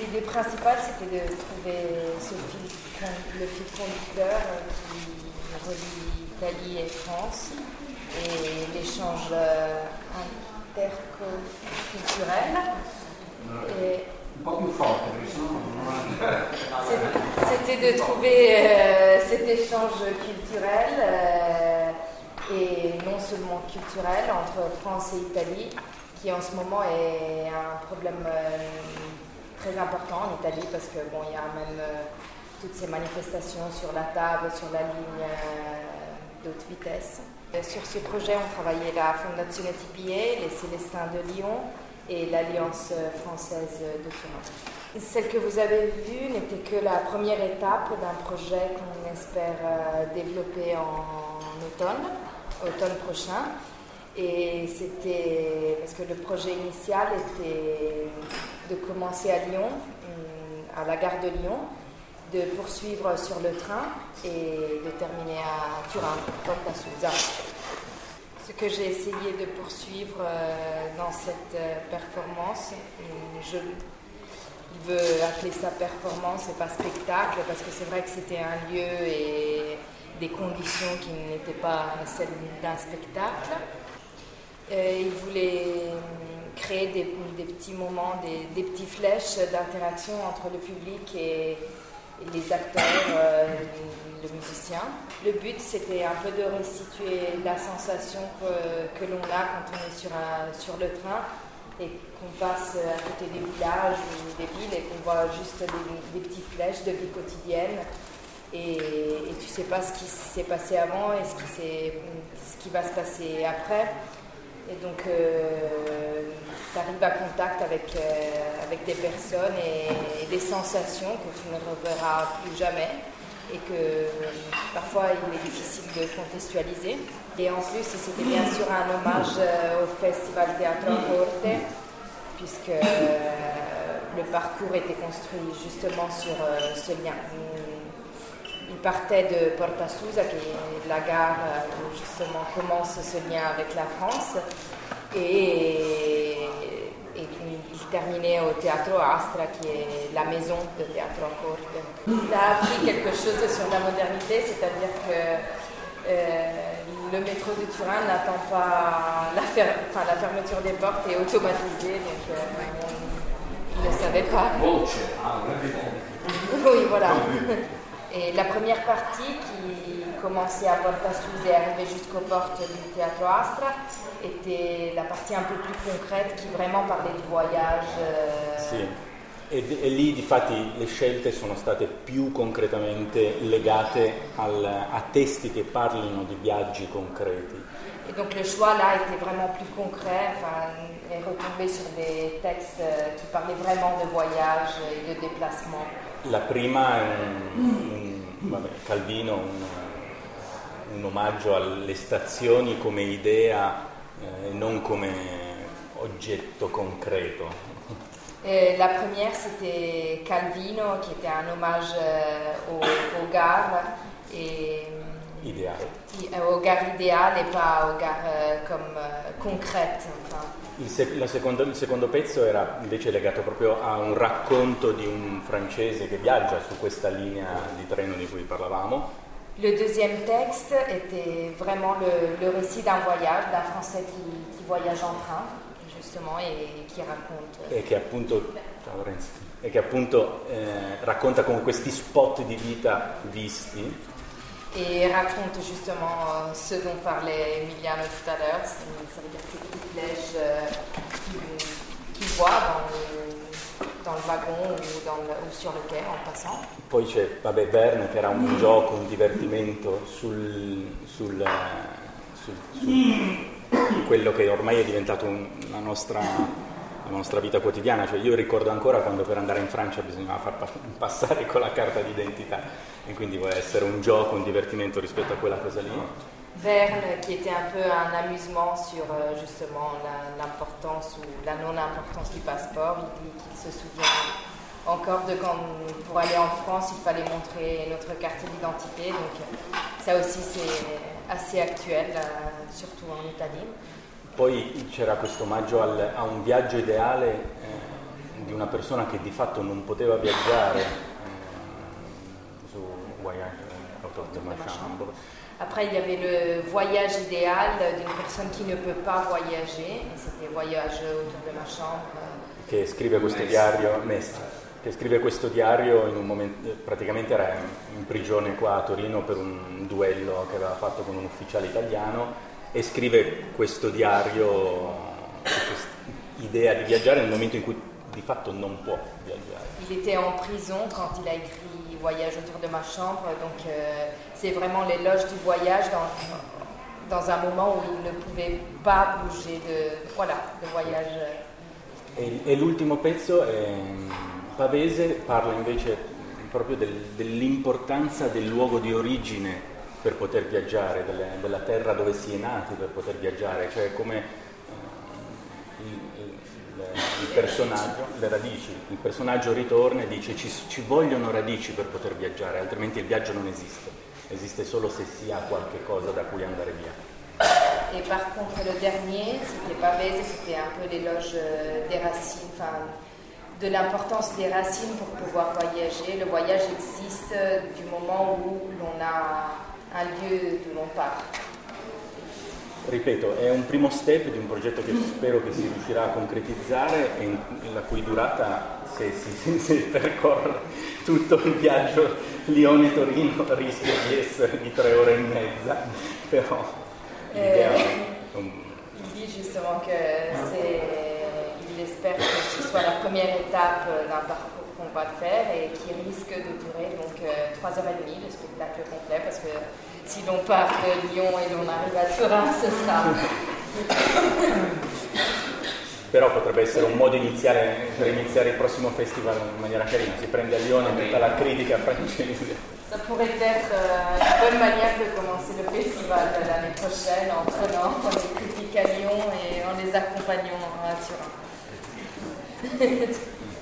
l'idée principale, c'était de trouver le fil conducteur qui relie Italie et France et l'échange interculturel. Et un po' più forte, c'était de trouver cet échange culturel et non seulement culturel entre France et Italie, qui en ce moment est un problème très important en Italie parce que bon, il y a même toutes ces manifestations sur la table, sur la ligne d'haute vitesse. Sur ce projet, on travaillait la Fondazione TPA, les Célestins de Lyon et l'Alliance française de Turin. Celle que vous avez vue n'était que la première étape d'un projet qu'on espère développer en automne prochain. Et c'était parce que le projet initial était de commencer à Lyon, à la gare de Lyon, de poursuivre sur le train et de terminer à Turin, Porta Susa. Ce que j'ai essayé de poursuivre dans cette performance, il veut appeler ça performance et pas spectacle, parce que c'est vrai que c'était un lieu et des conditions qui n'étaient pas celles d'un spectacle. Il voulait créer des petits moments, des petites flèches d'interaction entre le public et les acteurs, le musicien. Le but, c'était un peu de restituer la sensation que l'on a quand on est sur le train et qu'on passe à côté des villages ou des villes et qu'on voit juste des petites flèches de vie quotidienne. Et tu ne sais pas ce qui s'est passé avant et ce qui va se passer après. Et donc, tu arrives à contact avec des personnes et des sensations que tu ne reverras plus jamais et que parfois il est difficile de contextualiser. Et en plus, c'était bien sûr un hommage au Festival Teatro a Corte, puisque le parcours était construit justement sur ce lien. Il partait de Porta Susa, qui est la gare où justement commence ce lien avec la France, et il terminait au Teatro Astra, qui est la maison de Teatro a Corte. Il a appris quelque chose sur la modernité, c'est-à-dire que le métro de Turin n'attend pas la fermeture des portes est automatisée, donc il ne savait pas. Oui, voilà. Et la première partie qui commençait à Porta Susa et arrivait jusqu'aux portes du Teatro Astra était la partie un peu plus concrète qui vraiment parlait du voyage. Sì, e lì difatti le scelte sono state più concretamente legate a testi che parlino di viaggi concreti. Et donc le choix là était vraiment plus concret, est retombé sur des textes qui parlaient vraiment de voyage et de déplacement. La prima è Calvino, un omaggio alle stazioni come idea e non come oggetto concreto. La première, c'était Calvino, qui était un hommage aux gares et aux gares idéales et pas aux gares comme concrètes. Enfin. Il secondo pezzo era invece legato proprio a un racconto di un francese che viaggia su questa linea di treno di cui parlavamo. Le deuxième texte était vraiment le récit d'un voyage, d'un Français qui voyage en train, justement, et qui raconte. E che appunto racconta con questi spot di vita visti. Et raconte justement ce dont parlait Emiliano tout à l'heure, ça veut dire ces petites flèches qu'il voit dans le wagon ou sur le quai en passant. Poi c'è Verne, che era un gioco, un divertimento sul quello che ormai è diventato la nostra vita quotidiana. Cioè io ricordo ancora quando per andare in Francia bisognava far passare con la carta d'identità e quindi vuole essere un gioco, un divertimento rispetto a quella cosa lì. Verne, qui était un peu un amusement sur justement l'importance ou la non-importance du passeport, il dit qu'il se souvient encore de quand pour aller en France il fallait montrer notre carte d'identité, donc ça aussi c'est assez actuel, surtout en Italie. Poi c'era questo omaggio a un viaggio ideale di una persona che di fatto non poteva viaggiare su Voyage autour de ma chambre. Après, il y avait le voyage idéal d'une personne qui ne peut pas voyager, et c'était Voyage autour de ma chambre. Che scrive questo diario, che scrive questo diario in un momento, praticamente era in prigione qua a Torino per un duello che aveva fatto con un ufficiale italiano, e scrive questo diario, questa idea di viaggiare nel momento in cui di fatto non può viaggiare. Il était en prison quand il a écrit Voyage autour de ma chambre, donc c'est vraiment l'éloge du voyage dans un moment où il ne pouvait pas bouger de voyage. E l'ultimo pezzo, Pavese, parla invece proprio dell'importanza del luogo di origine per poter viaggiare, della terra dove si è nati per poter viaggiare, cioè come il personaggio, le radici, il personaggio ritorna e dice ci vogliono radici per poter viaggiare, altrimenti il viaggio non esiste solo se si ha qualche cosa da cui andare via. Et par contre le dernier, c'était Pavese, c'était un peu l'éloge des racines, enfin de l'importance des racines pour pouvoir voyager. Le voyage existe du moment où l'on a un lieu d'où l'on part. Ripeto, è un primo step di un progetto che spero che si riuscirà a concretizzare e la cui durata, se si percorre tutto il viaggio Lione-Torino, rischia di essere di 3 ore e mezza, però l'idea il dit justement que il espère que ce soit la première étape d'un parcours qu'on va faire et qui risque de durer donc 3h30 le spectacle complet, parce que si l'on part de Lyon et l'on arrive à Turin, ce sera... Però potrebbe essere un modo per iniziare il prossimo festival in maniera carina, si prende a Lione tutta la critica francese. Ça pourrait être une bonne manière de commencer le festival l'année prochaine, en prenant les critiques à Lyon et en les accompagnant à Turin.